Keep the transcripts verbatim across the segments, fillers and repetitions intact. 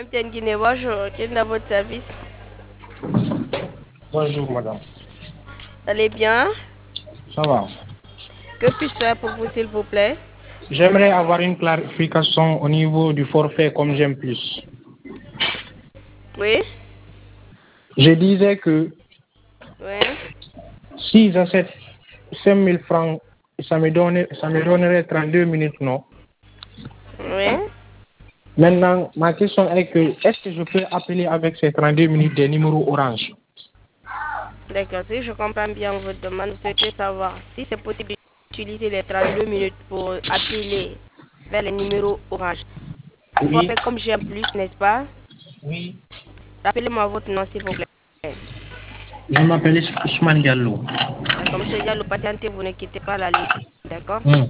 M T N Guinée, bonjour. Quel est votre service? Bonjour madame. Vous allez bien? Ça va. Que puis-je faire pour vous, s'il vous plaît? J'aimerais avoir une clarification au niveau du forfait comme j'aime plus. Oui? Je disais que Oui? si j'achète cinq mille francs, ça me, donne, ça me donnerait trente-deux minutes, non? Oui? Maintenant, ma question est que est-ce que je peux appeler avec ces trente-deux minutes des numéros orange? D'accord, si je comprends bien votre demande, vous souhaitez savoir si c'est possible d'utiliser les trente-deux minutes pour appeler vers les numéros orange. Le Oui. forfait comme j'aime plus, n'est-ce pas? Oui. Rappelez-moi votre nom, s'il vous plaît. Je m'appelle Ousmane Diallo. D'accord, monsieur Diallo, patientez, vous ne quittez pas la ligne. D'accord? Hmm.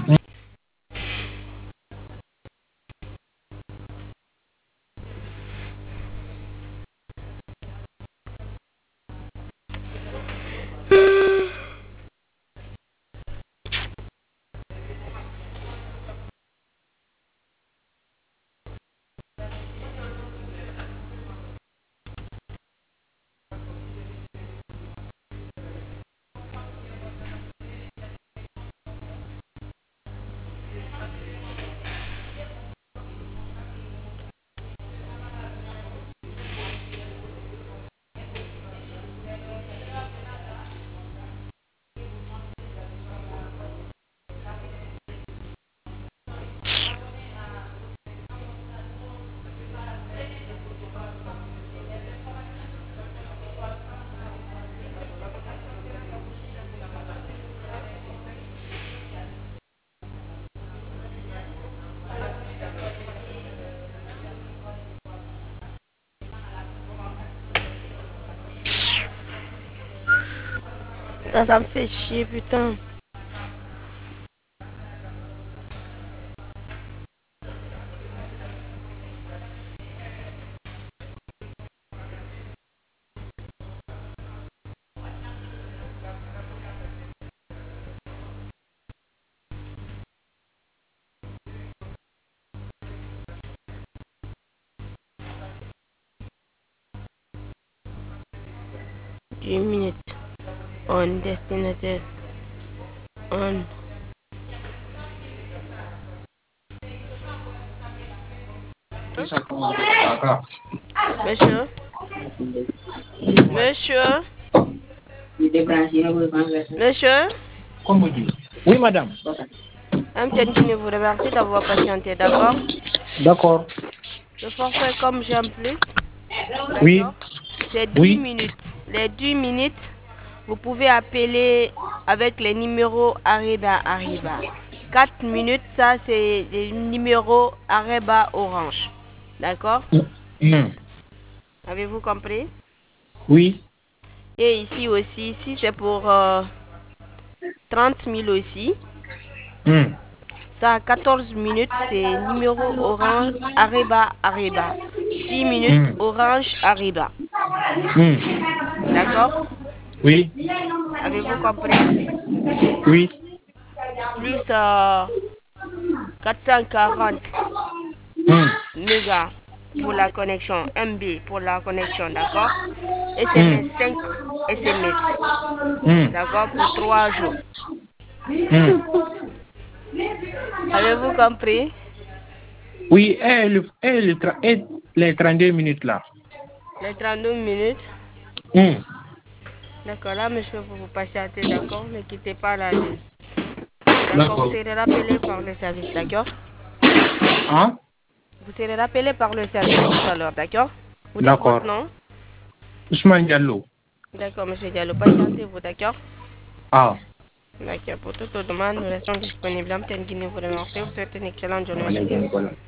Ça, ça me fait chier, putain. dix minutes. On destinataire. On. Monsieur? Monsieur? Monsieur? Oui, madame. M T N Guinée vous remercie d'avoir patienté, d'accord? D'accord. Le forfait comme j'aime plus, Oui. d'accord? C'est dix Oui. minutes. Les dix minutes, vous pouvez appeler avec les numéros Arriba Arriba. quatre minutes, ça c'est les numéros Arriba Orange. D'accord? Hmm. Avez-vous compris? Oui. Et ici aussi, si c'est pour euh, trente mille aussi, Hmm. ça a quatorze minutes, c'est numéro Orange Arriba Arriba. six minutes Hmm. Orange Arriba. Hmm. D'accord? Oui. Avez-vous compris? Oui. Plus euh, quatre cent quarante Hmm. mégas pour la connexion, M B pour la connexion, d'accord? Hmm. S M S cinq S M S, Hmm. d'accord? Pour trois jours. Hmm. Avez-vous compris? Oui, et, le, et, le tra- et les trente-deux minutes là. Les trente-deux minutes. Hmm. D'accord, là, monsieur, vous vous patientez, d'accord? Ne quittez pas la ligne. D'accord, vous D'accord. serez rappelé par le service, d'accord? Hein? Vous serez rappelé par le service tout à l'heure, d'accord? Vous dites votre D'accord. nom? Ousmane Diallo. D'accord, monsieur Diallo, patientez-vous, d'accord? Ah. D'accord, pour toute demande, nous restons disponibles. M T N Guinée vous remercie. Vous souhaitez une excellente journée, monsieur Allez, Diallo. voilà.